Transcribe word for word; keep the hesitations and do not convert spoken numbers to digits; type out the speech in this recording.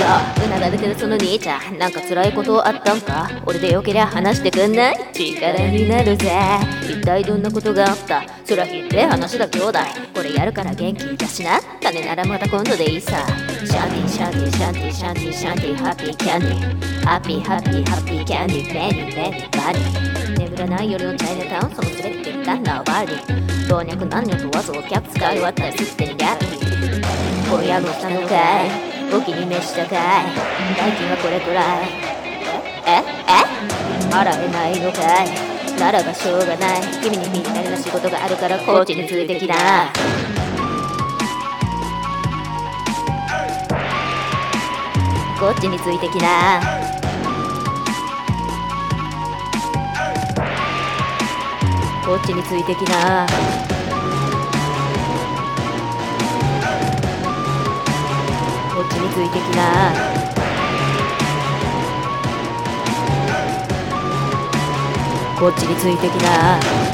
うなだれてるその兄ちゃん、なんか辛いことあったんか？俺でよけりゃ話してくんない？力になるぜ。一体どんなことがあった？そらひって話だ兄弟。これやるから元気だしな。金ならまた今度でいいさ。シャンティシャンティシャンティシャンティシャンティハッピーキャンディハッピーハッピーハッピーキャンディベニーベニーバニー。眠らない夜のチャイナタウン、そのすべて一旦ナーバーディ老若男女問わずお客使い終わったりすってんギャル。今夜もしたのかい、お気に召したかい、代金はこれくらい。ええ払えないのかい、ならばしょうがない。君にぴったりな仕事があるからこっちについてきな。こっちについてきな。こっちについてきな。こっちについてきな。こっちについてきな。